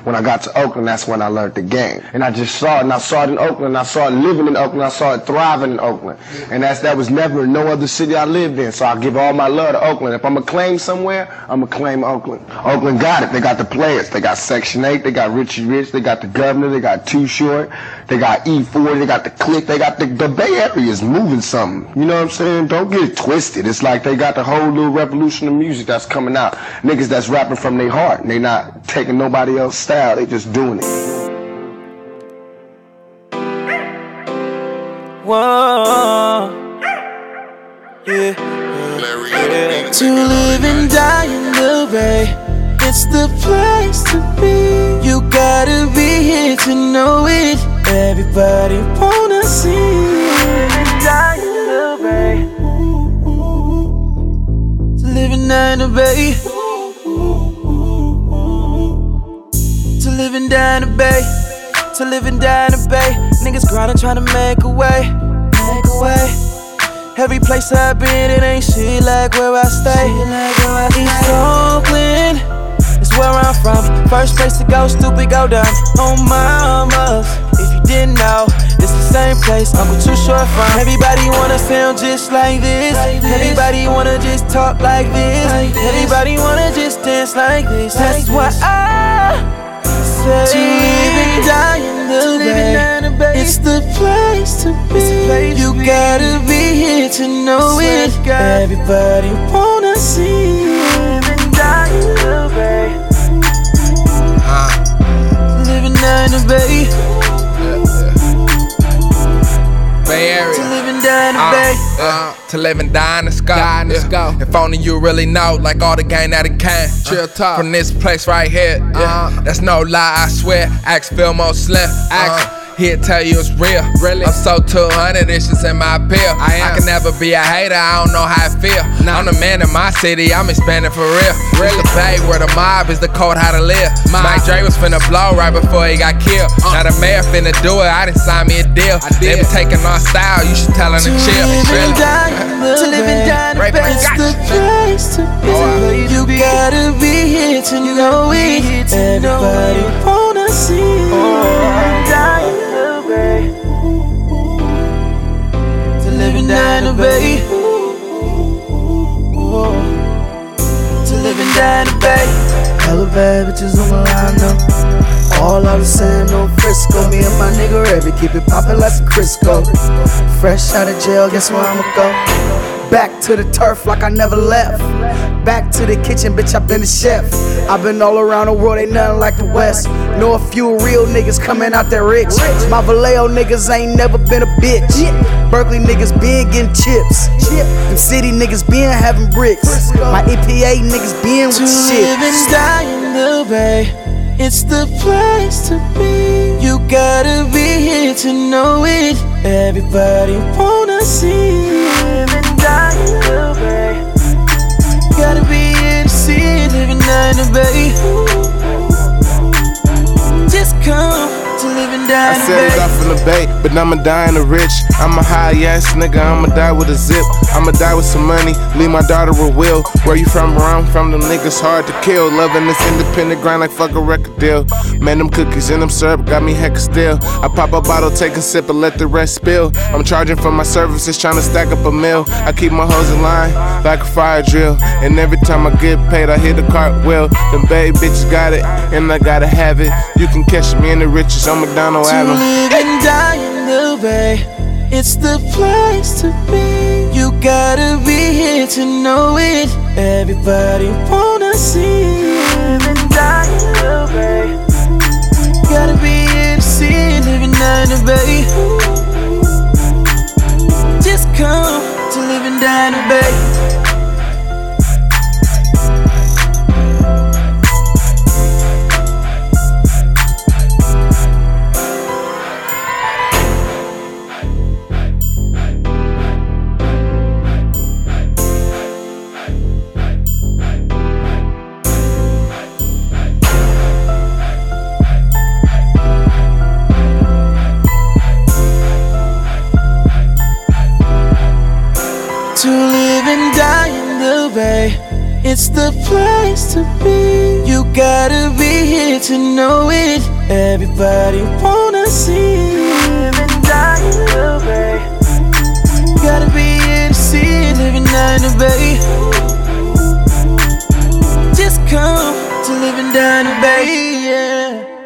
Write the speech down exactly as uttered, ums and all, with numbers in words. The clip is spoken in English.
When I got to Oakland, that's when I learned the game. And I just saw it, and I saw it in Oakland, I saw it living in Oakland, I saw it thriving in Oakland. And that's that was never in no other city I lived in, so I give all my love to Oakland. If I'm going to claim somewhere, I'm going to claim Oakland. Oakland got it. They got the players. They got Section eight, they got Richie Rich, they got the Governor, they got Too Short, they got E forty, they got the Click, they got the, the Bay Area is moving something. You know what I'm saying? Don't get it twisted. It's like they got the whole little revolution of music that's coming out. Niggas that's rapping from their heart, and they not taking nobody else's style, they just doing it. Whoa, yeah, yeah. To live and die in the Bay, it's the place to be. You gotta be here to know it. Everybody wanna see it. Live and die in the Bay. To live and die in the Bay. To live and die in the Bay. To live and die in the Bay. Niggas grinding trying to make a way. Make a way. Every place I've been, it ain't shit like where I stay. East Oakland is where I'm from. First place to go, stupid, go down. On mamas, if you didn't know, it's the same place Uncle Too Short from. Everybody wanna sound just like this. Everybody wanna just talk like this. Everybody wanna just dance like this. That's why I say to live and die in the Bay. It's the place to be. You gotta be here to know it. Everybody wanna see it. Live and die in the Bay. Live and die in the Bay. Bay Area. To live and die in the uh, Bay. Uh, to live and die in the sky. Let's go. If only you really know, like all the gang that it can. Chill talk. From this place right here. Yeah. Uh, that's no lie, I swear. Ask Fillmore Slim. Ask. Uh, He'll tell you it's real. Really? I'm so two hundred, it's just in my bill. I, I can never be a hater, I don't know how I feel. Nah. I'm the man in my city, I'm expanding for real. Really? It's the Bay where the mob is the code how to live. Mob. Mike Dre was finna blow right before he got killed. Uh. Now the mayor finna do it, I didn't sign me a deal. They be taking our style, you should tell them to, to chill. Live and die, to live and die, right, it's the place to be. Oh. You gotta be here to know it. Everybody wanna see it. Oh. Die in the Bay. To live and die in the Bay. To live and die in the Bay. Hella bad bitches on my line up. All out of San no Frisco. Me and my nigga Rebby keep it poppin' like some Crisco. Fresh out of jail, guess where I'ma go? Back to the turf like I never left. Back to the kitchen, bitch, I been the chef. I been all around the world, ain't nothing like the West. Know a few real niggas coming out there rich. My Vallejo niggas ain't never been a bitch. Berkeley niggas been getting chips. Them city niggas been having bricks. My E P A niggas been with to shit. Live and die in the Bay. It's the place to be. You gotta be here to know it. Everybody wanna see it. Live and die in the Bay. Gotta be here to see it. Live and die in the Bay. Just come to live and die in the Bay. I set it off in the Bay, but I'ma die in the rich. I'm a high ass nigga, I'ma die with a zip. I'ma die with some money, leave my daughter a will. Where you from? Where I'm from, them niggas hard to kill. Loving this independent grind like fuck a record deal. Man, them cookies and them syrup got me hecka still. I pop a bottle, take a sip, and let the rest spill. I'm charging for my services, trying to stack up a meal. I keep my hoes in line like a fire drill. And every time I get paid, I hit a cartwheel. Them babe bitches got it, and I gotta have it. You can catch me in the riches on McDonald Avenue. To live and die in the Bay. It's the place to be. You gotta be here to know it. Everybody wanna see it. Live and die in the Bay. Gotta be here to see it. Live and die in the Bay. Just come to live and die in the Bay. To live and die in the Bay. It's the place to be. You gotta be here to know it. Everybody wanna see it. Living down in the Bay. Gotta be here to see it. Living down in the Bay. Just come to living down in the Bay, yeah.